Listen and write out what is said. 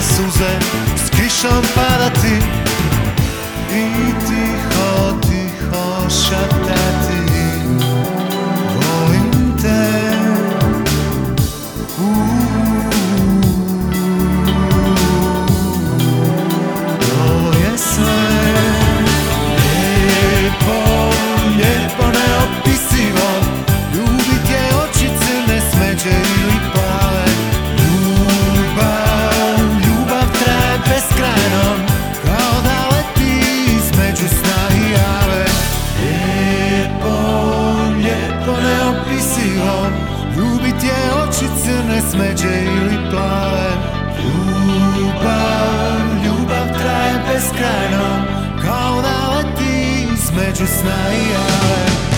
suze s kišom padati i tiho, tiho šaptati volim te. To je sve lijepo, lijepo, neopisivo. Ljubit je oči crne, smeđe ili plave. Ljubav, ljubav traje beskrajno, kao da leti između sna i jave. Lijepo, lijepo, neopisivo. Ljubit je oči crne, smeđe ili plave. Ljubav, ljubav traje beskrajno, kao da leti između sna i jave.